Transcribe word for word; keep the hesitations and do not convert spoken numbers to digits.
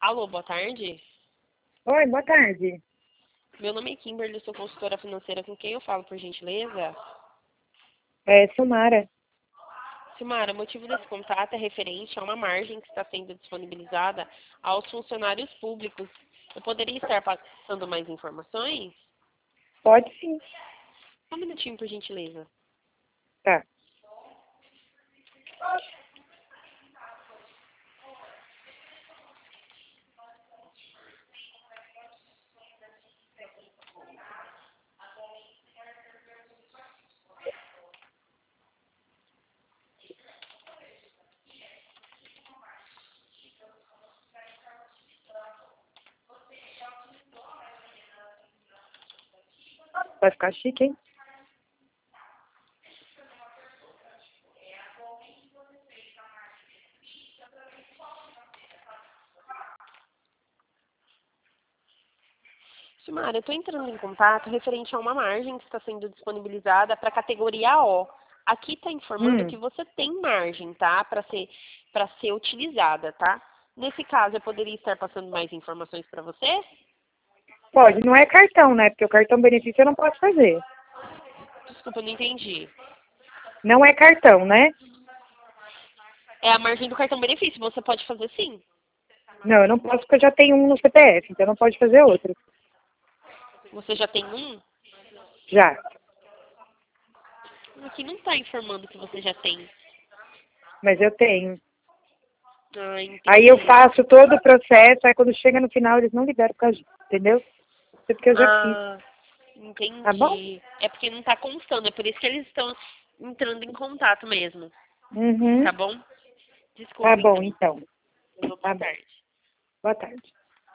Alô, boa tarde. Oi, boa tarde. Meu nome é Kimberly, sou consultora financeira. Com quem eu falo, por gentileza? É Silmara. Silmara, o motivo desse contato é referente a uma margem que está sendo disponibilizada aos funcionários públicos. Eu poderia estar passando mais informações? Pode sim. Só um minutinho, por gentileza. Tá. Vai ficar chique, hein? Silmara, eu estou entrando em contato referente a uma margem que está sendo disponibilizada para a categoria O. Aqui está informando Hum, que você tem margem, tá? Para ser, para ser utilizada, tá? Nesse caso, eu poderia estar passando mais informações para você? pode. Não é cartão, né? Porque o cartão benefício eu não posso fazer. Desculpa, eu não entendi. Não é cartão, né? É a margem do cartão benefício, você pode fazer sim. Não, eu não posso porque eu já tenho um no C P F, então não pode fazer outro. Você já tem um? Já. Aqui não está informando que você já tem. Mas eu tenho. Ah, Aí eu entendi. faço todo o processo, aí quando chega no final eles não liberam pra gente, entendeu? Isso é porque eu já fiz, Ah, tá bom? entendi. É porque não está constando, é por isso que eles estão entrando em contato mesmo. Uhum. Tá bom? Tá Desculpa, bom, então. então. Boa Tá bom. tarde. Boa tarde.